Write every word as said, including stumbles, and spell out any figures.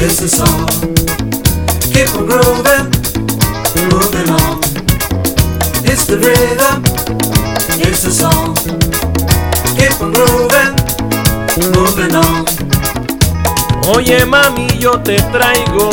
It's a song. Keep on grooving, moving on. It's the rhythm. It's a song. Keep on grooving, moving on. Oye mami, yo te traigo